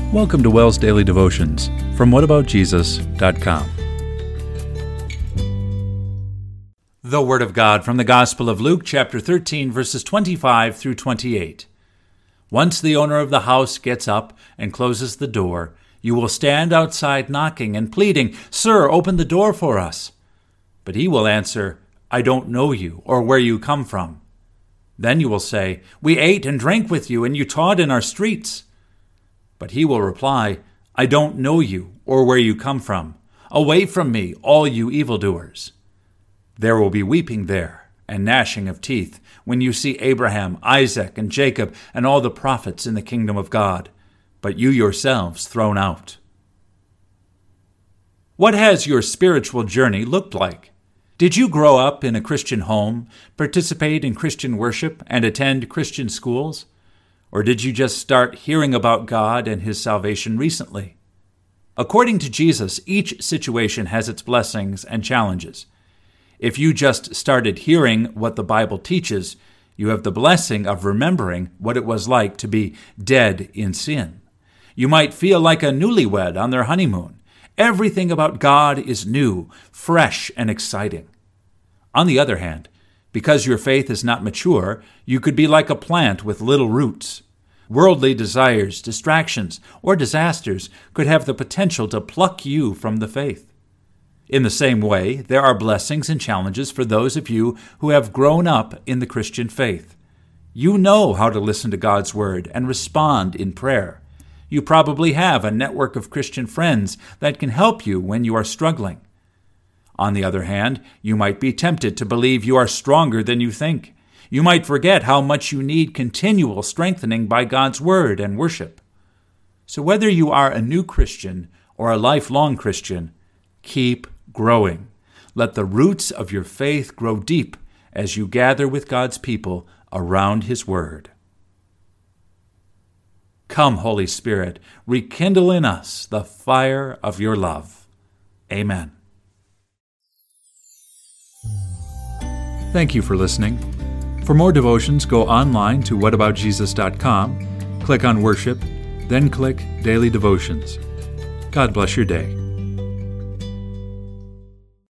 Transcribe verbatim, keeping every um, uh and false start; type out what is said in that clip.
Welcome to WELS Daily Devotions from what about jesus dot com. The Word of God from the Gospel of Luke, chapter thirteen, verses twenty-five through twenty-eight. Once the owner of the house gets up and closes the door, you will stand outside knocking and pleading, "Sir, open the door for us." But he will answer, "I don't know you or where you come from." Then you will say, "We ate and drank with you, and you taught in our streets." But he will reply, "I don't know you or where you come from. Away from me, all you evildoers." There will be weeping there and gnashing of teeth when you see Abraham, Isaac, and Jacob and all the prophets in the kingdom of God, but you yourselves thrown out. What has your spiritual journey looked like? Did you grow up in a Christian home, participate in Christian worship, and attend Christian schools? Or did you just start hearing about God and His salvation recently? According to Jesus, each situation has its blessings and challenges. If you just started hearing what the Bible teaches, you have the blessing of remembering what it was like to be dead in sin. You might feel like a newlywed on their honeymoon. Everything about God is new, fresh, and exciting. On the other hand, because your faith is not mature, you could be like a plant with little roots. Worldly desires, distractions, or disasters could have the potential to pluck you from the faith. In the same way, there are blessings and challenges for those of you who have grown up in the Christian faith. You know how to listen to God's Word and respond in prayer. You probably have a network of Christian friends that can help you when you are struggling. On the other hand, you might be tempted to believe you are stronger than you think. You might forget how much you need continual strengthening by God's Word and worship. So whether you are a new Christian or a lifelong Christian, keep growing. Let the roots of your faith grow deep as you gather with God's people around His Word. Come, Holy Spirit, rekindle in us the fire of your love. Amen. Thank you for listening. For more devotions, go online to what about jesus dot com, click on Worship, then click Daily Devotions. God bless your day.